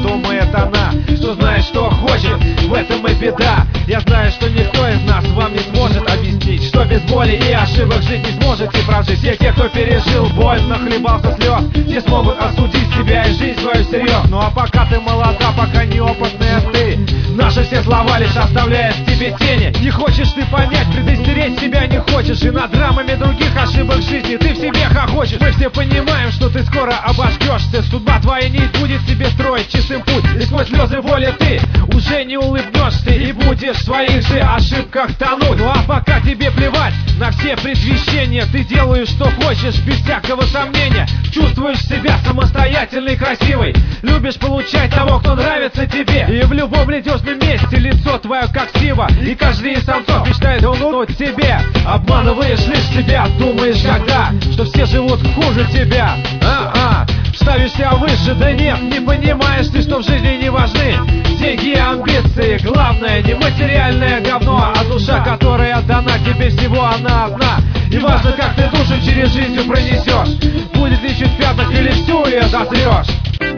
думает она, что знает, что хочет, в этом и беда. Я знаю, что никто из нас вам не сможет объяснить, что без боли и ошибок жить не сможете прожить. Все те, кто пережил боль, нахлебался слез, не смогут осудить себя и жизнь свою всерьез. Ну а пока ты молода, пока неопытная ты, наши все слова лишь оставляют в тебе тени. Не хочешь ты понять, предостеречь себя не хочешь, и над драмами других ошибок жизни ты в себе хохочешь. Мы все понимаем, что ты скоро обожгешься, судьба твоя не будет тебе строить чистым путь, и сквозь слезы воли ты уже не улыбнешься и будешь в своих же ошибках тонуть. Ну а пока тебе плевать на все предвещения, ты делаешь что хочешь без всякого сомнения. Чувствуешь себя самостоятельной и красивой, любишь получать того, кто нравится тебе, и в любом ледежном месте лицо твое как сива, и каждый из самцов мечтает улыбнуть тебе. Обманываешь лишь себя, думаешь когда, что все живут хуже тебя. Ставишь себя выше, да нет, не понимаешь ты, что в жизни не важны деньги и амбиции. Главное не материальное говно, а душа, которая дана тебе всего, она одна. И важно, как ты душу через жизнь пронесешь, будет ли чуть в пятнах или всю ее дозрешь.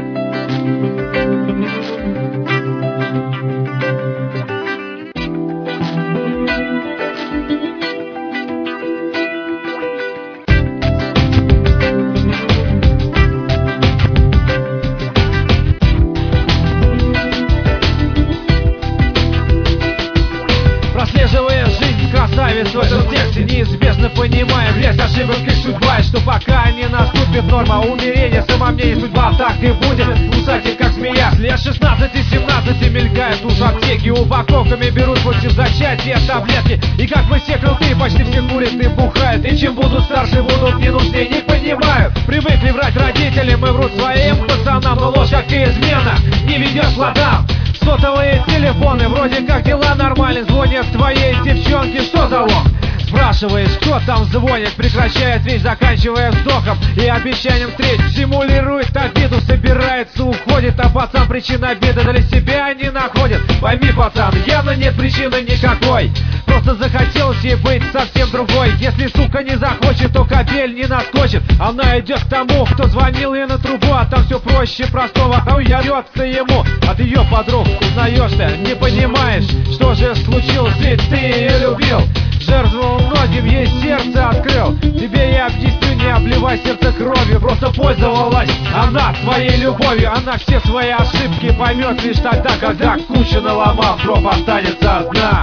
Прослеживая жизнь красавиц в этом тексте, неизбежно понимая грязь ошибок и судьба, и что пока не наступит норма умерения, самомнение, судьба так и будет кусать как змея. С лет 16-17 мелькают уж аптеки, упаковками берут против зачатия таблетки. И как мы все крутые, почти все курят и бухают, и чем будут старше, будут не нужнее, не понимают. Привыкли врать родителям и врут своим пацанам, но ложь, как и измена, не ведет к плодам. Сотовые телефоны, вроде как дела нормальные, звонят твоей девчонке, что за лох? Спрашиваешь, кто там звонит, прекращает речь, заканчивая вздохом и обещанием встреч. Симулирует обиду, собирается, уходит, а пацан причин обиды для себя не находит. Пойми, пацан, явно нет причины никакой, просто захотелось ей быть совсем другой. Если сука не захочет, то капель не наскочит. Она идет к тому, кто звонил ей на трубу, а там все проще простого, а уярется ему от ее подруг. Узнаешь ты, не понимаешь, что же случилось, ведь ты ее любил. Жертвовал многим, ей сердце открыл. Тебе я объясню, не обливай сердце кровью, просто пользовалась она твоей любовью. Она все свои ошибки поймет лишь тогда, когда кучу наломав, дров останется одна.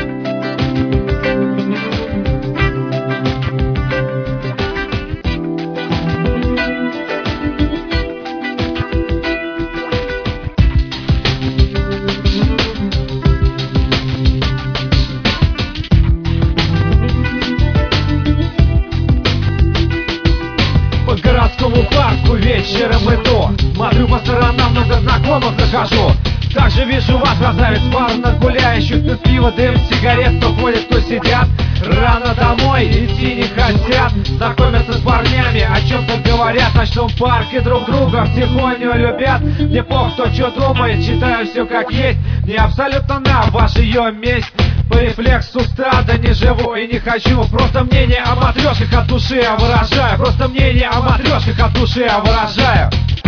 По городскому парку вечером иду, смотрю по сторонам, много знакомых нахожу. Также вижу вас, красавиц, парно гуляющих, пьют пиво, дым, сигарет, кто ходит, кто сидят. Рано домой идти не хотят, знакомятся с парнями, о чем-то говорят, в ночном парке друг друга втихоню любят. Мне пох, кто что думает, читаю все как есть, мне абсолютно на ваш ее месть. По рефлексу стада не живу и не хочу, просто мнение о матрешках от души я выражаю, просто мнение о матрешках от души я выражаю.